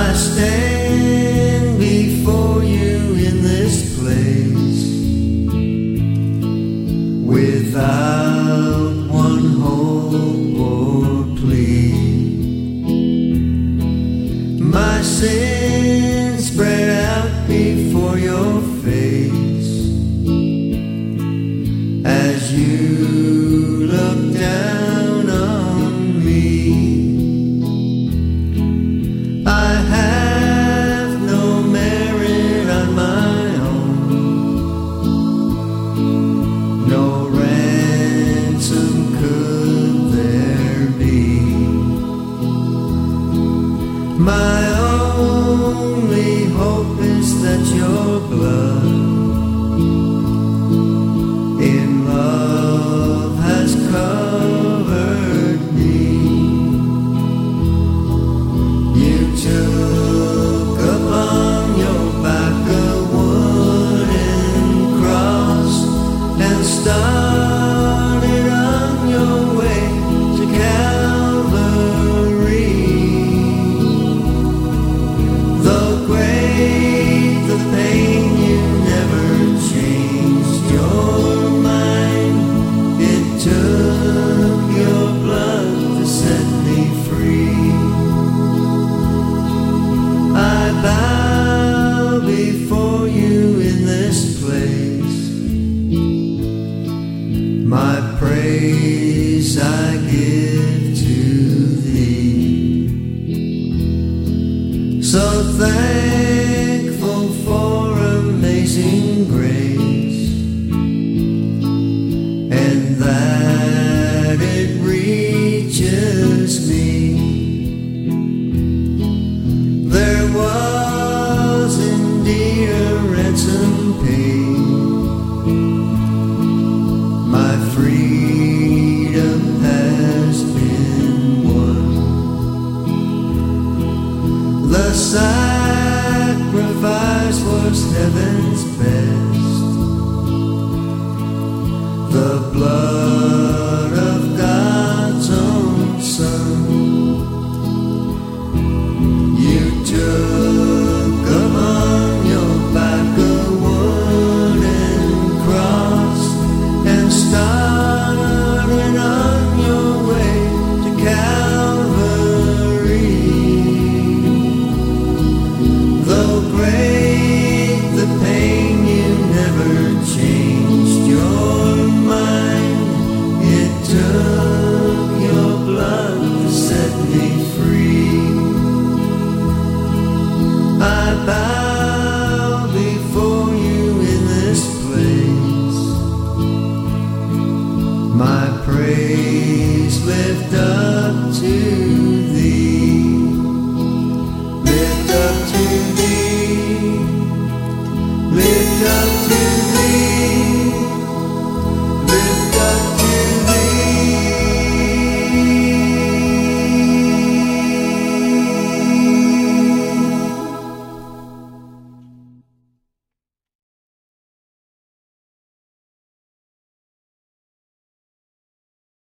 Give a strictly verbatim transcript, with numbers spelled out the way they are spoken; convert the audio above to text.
I stand before you in this place without one hope or plea. My sins spread out before your face as you look down on me. I have no merit on my own, no ransom could there be. My only hope is that your blood in love has covered me. You took upon your back a wooden cross and started on your way to Calvary. Though great the pain, you never changed your mind. It took your blood to set me free. I bow before you in this place. My praise I give to thee. So thankful for amazing grace, and that it reaches me. There was indeed a ransom paid. My freedom has been won. The sacrifice was heaven's best. The blood